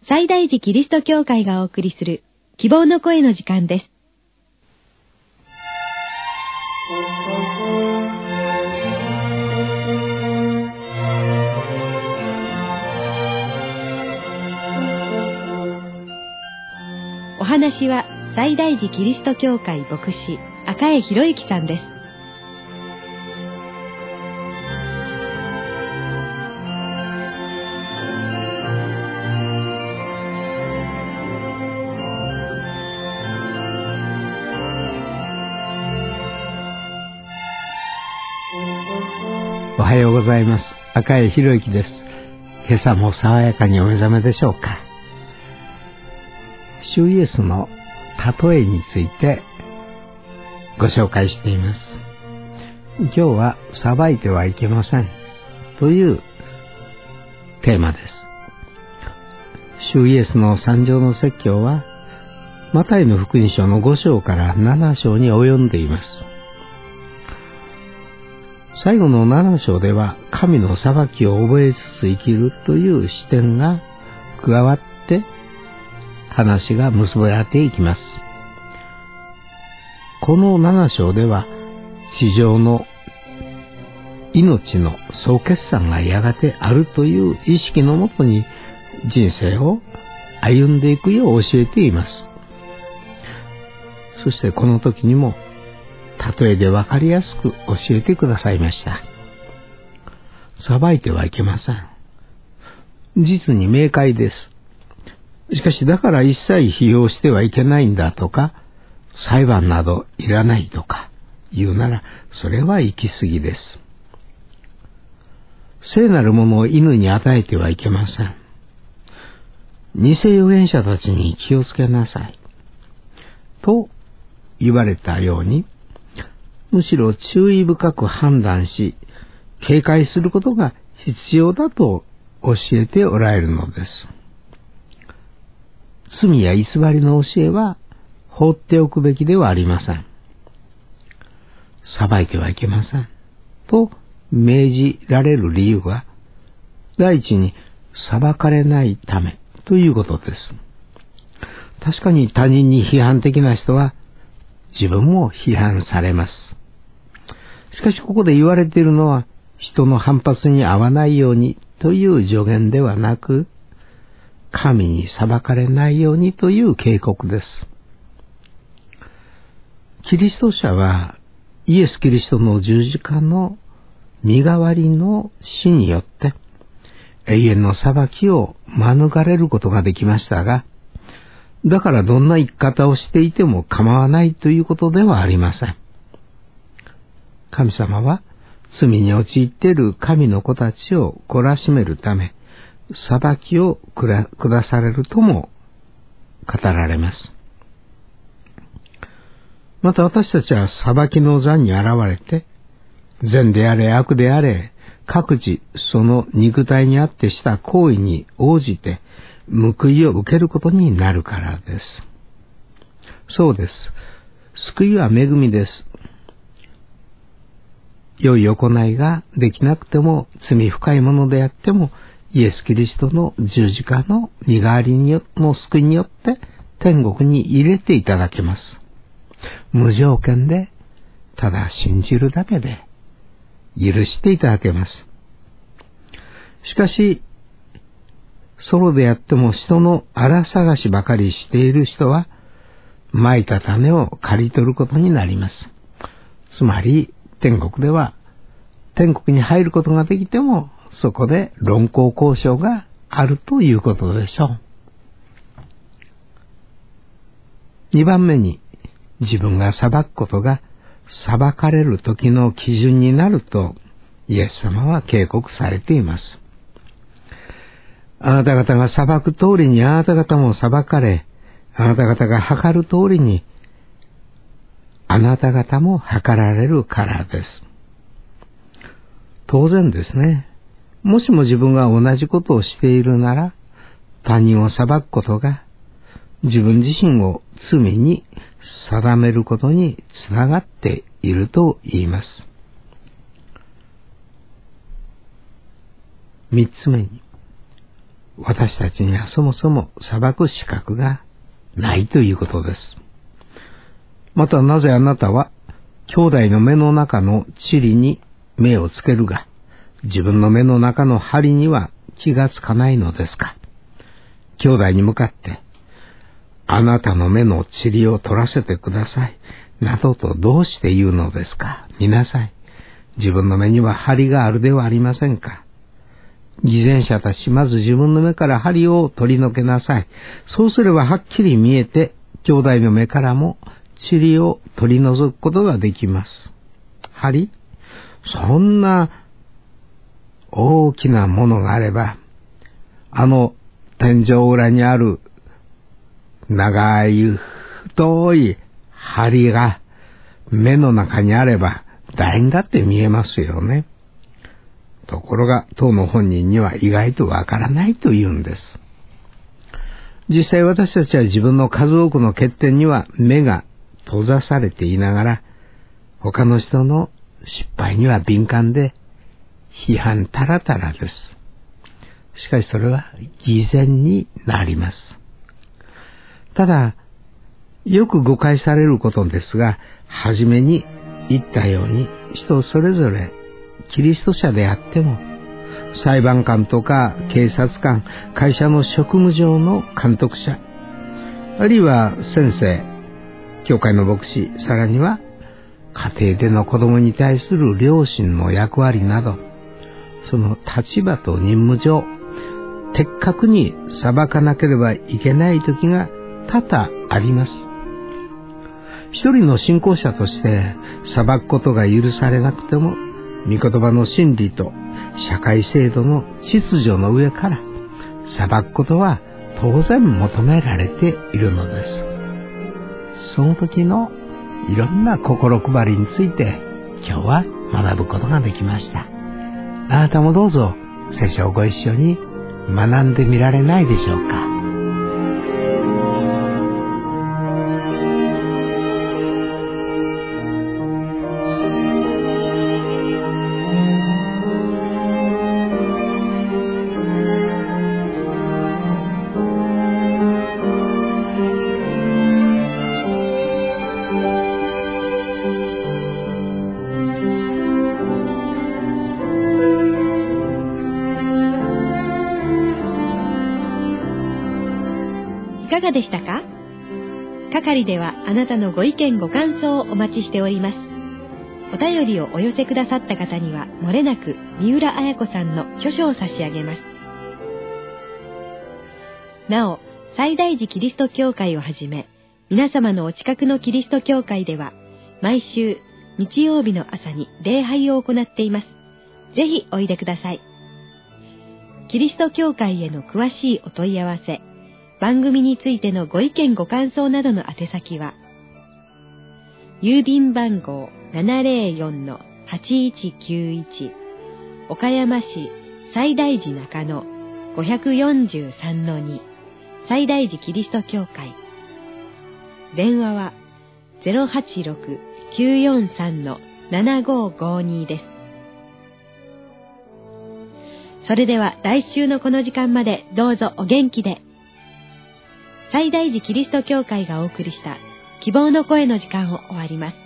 西大寺キリスト教会がお送りする希望の声の時間です。お話は西大寺キリスト教会牧師赤江博之さんです。 おはようございます。赤江博之です。今朝も爽やかにお目覚めでしょうか。主イエスの例えについてご紹介しています。今日は裁いてはいけませんというテーマです。主イエスの三条の説教はマタイの福音書の5章から7章に及んでいます。最後の7章では神の裁きを覚えつつ生きるという視点が加わって話が結ばれていきます。この7章では地上の命の総決算がやがてあるという意識のもとに人生を歩んでいくよう教えています。そしてこの時にも例えでわかりやすく教えてくださいました。裁いてはいけません。実に明快です。しかしだから一切批評してはいけないんだとか、裁判などいらないとか言うなら、それは行き過ぎです。聖なるものを犬に与えてはいけません。偽預言者たちに気をつけなさい。と言われたように、むしろ注意深く判断し、警戒することが必要だと教えておられるのです。罪や偽りの教えは放っておくべきではありません。裁いてはいけません。と命じられる理由は、第一に裁かれないためということです。確かに他人に批判的な人は自分も批判されます。しかしここで言われているのは、人の反発に合わないようにという助言ではなく、神に裁かれないようにという警告です。キリスト者はイエス・キリストの十字架の身代わりの死によって永遠の裁きを免れることができましたが、だからどんな生き方をしていても構わないということではありません。神様は罪に陥っている神の子たちを懲らしめるため、裁きを下されるとも語られます。また私たちは裁きの座に現れて、善であれ悪であれ、各自その肉体にあってした行為に応じて報いを受けることになるからです。そうです。救いは恵みです。良い行いができなくても、罪深いものであっても、イエス・キリストの十字架の身代わりの救いによって天国に入れていただけます。無条件で、ただ信じるだけで許していただけます。しかし、ソロであっても人の荒探しばかりしている人は、蒔いた種を刈り取ることになります。つまり、天国では、天国に入ることができても、そこで論功交渉があるということでしょう。2番目に、自分が裁くことが裁かれる時の基準になると、イエス様は警告されています。あなた方が裁く通りにあなた方も裁かれ、あなた方が計る通りにあなた方も計られるからです。当然ですね。もしも自分が同じことをしているなら、他人を裁くことが自分自身を罪に定めることにつながっていると言います。三つ目に、 私たちにはそもそも裁く資格がないということです。またなぜあなたは兄弟の目の中の塵に目をつけるが、自分の目の中の針には気がつかないのですか。兄弟に向かって、あなたの目の塵を取らせてください、などとどうして言うのですか。見なさい。自分の目には針があるではありませんか。偽善者たち、まず自分の目から針を取り除けなさい。そうすればはっきり見えて、兄弟の目からも塵を取り除くことができます。針？そんな大きなものがあれば、天井裏にある長い太い針が目の中にあれば誰にだって見えますよね。ところが当の本人には意外とわからないというんです。実際私たちは自分の数多くの欠点には目が閉ざされていながら、他の人の失敗には敏感で批判たらたらです。しかしそれは偽善になります。ただ、よく誤解されることですが、はじめに言ったように、人それぞれキリスト者であっても、裁判官とか警察官、会社の職務上の監督者、あるいは先生、教会の牧師、さらには家庭での子供に対する両親の役割など、その立場と任務上、的確に裁かなければいけない時が多々あります。一人の信仰者として裁くことが許されなくても、御言葉の真理と社会制度の秩序の上から裁くことは当然求められているのです。その時のいろんな心配りについて今日は学ぶことができました。あなたもどうぞ聖書をご一緒に学んでみられないでしょうか。 いかがでしたか？係ではあなたのご意見ご感想をお待ちしております。お便りをお寄せくださった方にはもれなく三浦綾子さんの著書を差し上げます。なお、西大寺キリスト教会をはじめ、皆様のお近くのキリスト教会では毎週日曜日の朝に礼拝を行っています。ぜひおいでください。キリスト教会への詳しいお問い合わせ、番組についてのご意見ご感想などの宛先は、郵便番号 704-8191 岡山市西大寺中野 543-2 西大寺キリスト教会。電話は 086-943-7552 です。それでは来週のこの時間までどうぞお元気で。西大寺キリスト教会がお送りした希望の声の時間を終わります。